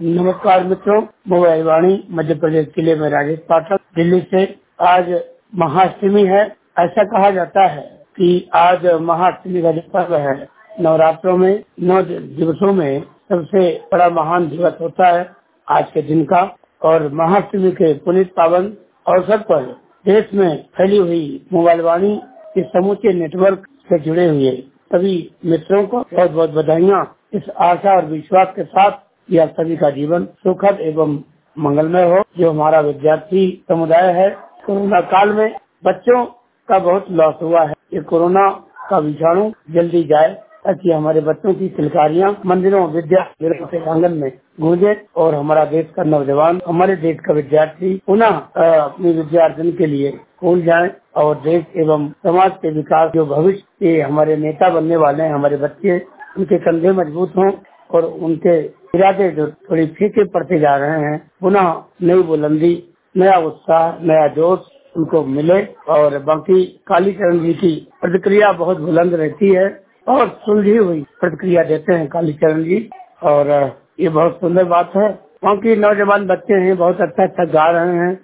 नमस्कार मित्रों, मोबाइल वाणी मध्य प्रदेश के लिए मैं राजेश पाठक दिल्ली से। आज महाअष्टमी है। ऐसा कहा जाता है कि आज महाअष्टमी का जो पर्व है, नवरात्रों में 9 दिवसों में सबसे बड़ा महान दिवस होता है आज के दिन का। और महाअष्टमी के पुनीत पावन अवसर पर देश में फैली हुई मोबाइल वाणी के समूचे नेटवर्क से जुड़े हुए सभी मित्रों को बहुत बहुत बधाइयाँ। इस आशा और विश्वास के साथ यह सभी का जीवन सुखद एवं मंगलमय हो। जो हमारा विद्यार्थी समुदाय है, कोरोना काल में बच्चों का बहुत लॉस हुआ है। ये कोरोना का विषाणु जल्दी जाए ताकि हमारे बच्चों की किलकारियां मंदिरों विद्यालयों के आंगन में गूंजे और हमारा देश का नौजवान, हमारे देश का विद्यार्थी पुनः अपनी विद्यार्जन के लिए स्कूल जाए और देश एवं समाज के विकास, जो भविष्य के हमारे नेता बनने वाले हैं, हमारे बच्चे, उनके कंधे मजबूत हों और उनके इरादे जो थोड़ी फीके पड़ते जा रहे हैं, पुनः नई बुलंदी, नया उत्साह, नया जोश उनको मिले। और बाकी कालीचरण जी की प्रतिक्रिया बहुत बुलंद रहती है और सुलझी हुई प्रतिक्रिया देते हैं कालीचरण जी, और ये बहुत सुंदर बात है। बाकी नौजवान बच्चे हैं, बहुत अच्छा अच्छा गा रहे हैं।